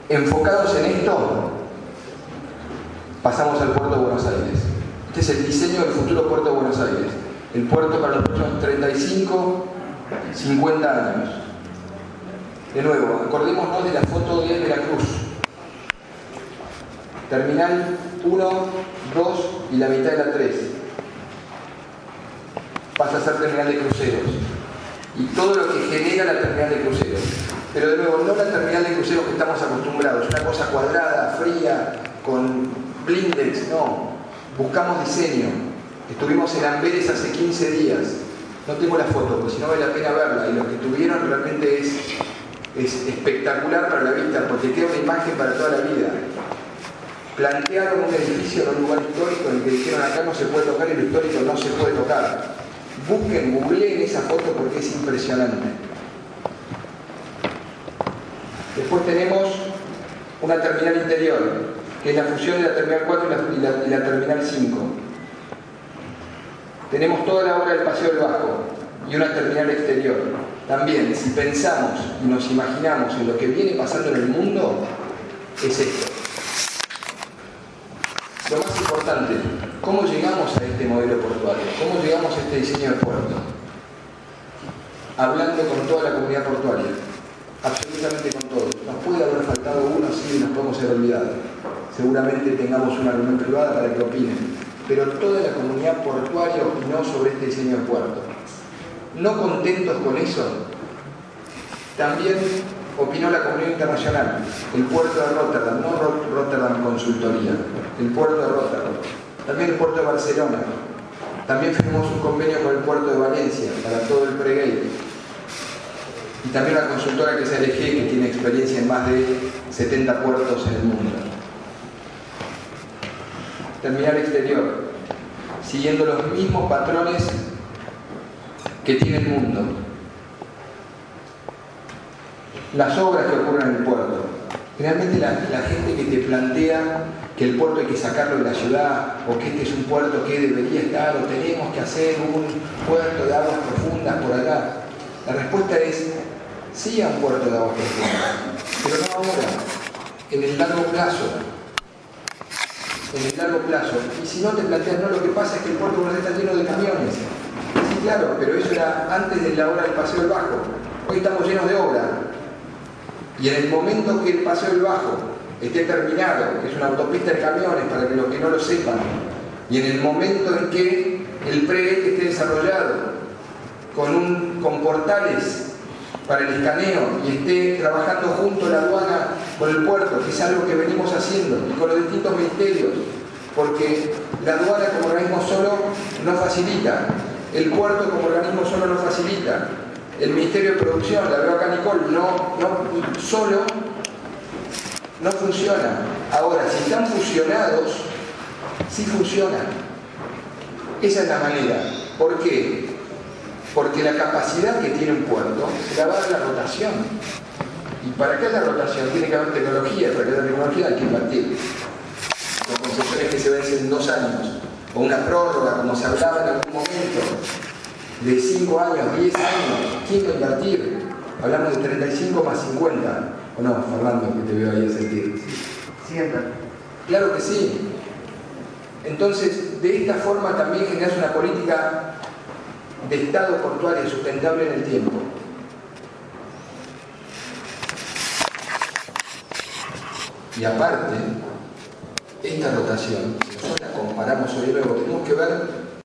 Enfocados en esto, pasamos al puerto de Buenos Aires. Este es el diseño del futuro puerto de Buenos Aires. El puerto para los próximos 35, 50 años. De nuevo, acordémonos de la foto de Veracruz. Terminal 1, 2 y la mitad de la 3. Pasa a ser terminal de cruceros. Y todo lo que genera la terminal de cruceros. Pero de nuevo, no la terminal de cruceros que estamos acostumbrados. Una cosa cuadrada, fría, con blindex, no. Buscamos diseño. Estuvimos en Amberes hace 15 días. No tengo la foto, porque si no vale la pena verla. Y lo que tuvieron realmente es espectacular para la vista, porque queda una imagen para toda la vida. Plantearon un edificio en un lugar histórico en el que dijeron acá no se puede tocar y lo histórico no se puede tocar. Busquen, googleen esa foto porque es impresionante. Después tenemos una terminal interior, que es la fusión de la terminal 4 y la terminal 5. Tenemos toda la obra del Paseo del Vasco y una terminal exterior. También, si pensamos y nos imaginamos en lo que viene pasando en el mundo, es esto. Lo más importante, ¿cómo llegamos a este modelo portuario? ¿Cómo llegamos a este diseño de puerto? Hablando con toda la comunidad portuaria, absolutamente con todos. Nos puede haber faltado uno, sí, nos podemos haber olvidado. Seguramente tengamos una reunión privada para que opinen. Pero toda la comunidad portuaria opinó sobre este diseño de puerto. No contentos con eso, también opinó la comunidad internacional, el puerto de Rotterdam, no Rotterdam Consultoría, el puerto de Rotterdam, también el puerto de Barcelona, también firmamos un convenio con el puerto de Valencia para todo el pregate, y también la consultora que es ALG, que tiene experiencia en más de 70 puertos en el mundo. Terminal exterior, siguiendo los mismos patrones que tiene el mundo. Las obras que ocurren en el puerto. Generalmente la gente que te plantea que el puerto hay que sacarlo de la ciudad, o que este es un puerto que debería estar, o tenemos que hacer un puerto de aguas profundas por acá. La respuesta es sí a un puerto de aguas profundas, pero no ahora, en el largo plazo. En el largo plazo. Y si no te planteas, no, lo que pasa es que el puerto no está lleno de camiones. Sí, claro, pero eso era antes de la obra del Paseo del Bajo. Hoy estamos llenos de obra. Y en el momento que el Paseo del Bajo esté terminado, que es una autopista de camiones para que los que no lo sepan, y en el momento en que el pregate esté desarrollado con portales para el escaneo y esté trabajando junto a la aduana con el puerto, que es algo que venimos haciendo, y con los distintos ministerios, porque la aduana como organismo solo no facilita, el puerto como organismo solo no facilita, el Ministerio de Producción, la veo acá Nicole, solo no funciona. Ahora, si están fusionados, sí funcionan. Esa es la manera. ¿Por qué? Porque la capacidad que tiene un puerto se la va a dar la rotación. Y para que haya rotación tiene que haber tecnología, para que haya tecnología hay que invertir. Con concesiones que se vencen en 2 años, o una prórroga, como se hablaba en algún momento, de 5 años, 10 años, ¿quién va a invertir? Hablamos de 35 más 50. ¿O no, Fernando, que te veo ahí a sentir? Sí, claro que sí. Entonces, de esta forma también generas una política de Estado portuario sustentable en el tiempo. Y aparte, esta rotación, si nosotros la comparamos hoy luego, tenemos que ver